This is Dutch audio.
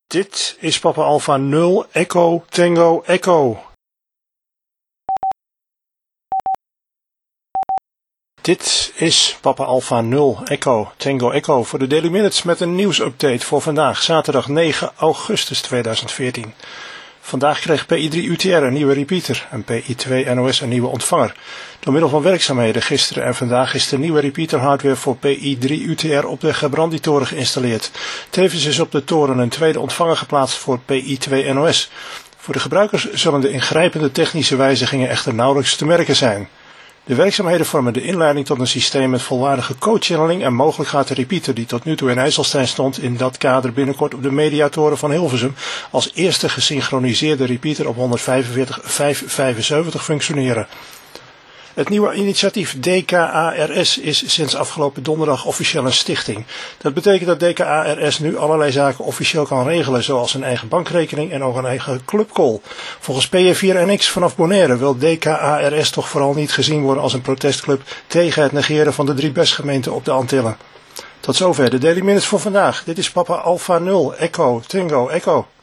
Dit is Papa Alpha 0 Echo Tango Echo. Dit is Papa Alpha 0 Echo Tango Echo voor de Daily Minutes met een nieuwsupdate voor vandaag, zaterdag 9 augustus 2014. Vandaag kreeg PI3 UTR een nieuwe repeater en PI2 NOS een nieuwe ontvanger. Door middel van werkzaamheden gisteren en vandaag is de nieuwe repeater hardware voor PI3 UTR op de Gebrandi-toren geïnstalleerd. Tevens is op de toren een tweede ontvanger geplaatst voor PI2 NOS. Voor de gebruikers zullen de ingrijpende technische wijzigingen echter nauwelijks te merken zijn. De werkzaamheden vormen de inleiding tot een systeem met volwaardige code-channeling en mogelijk gaat de repeater die tot nu toe in IJsselstein stond in dat kader binnenkort op de Mediatoren van Hilversum als eerste gesynchroniseerde repeater op 145.575 functioneren. Het nieuwe initiatief DKARS is sinds afgelopen donderdag officieel een stichting. Dat betekent dat DKARS nu allerlei zaken officieel kan regelen, zoals een eigen bankrekening en ook een eigen clubcall. Volgens PR4NX vanaf Bonaire wil DKARS toch vooral niet gezien worden als een protestclub tegen het negeren van de 3 bestgemeenten op de Antillen. Tot zover de Daily Minutes voor vandaag. Dit is Papa Alpha 0 Echo Tango Echo.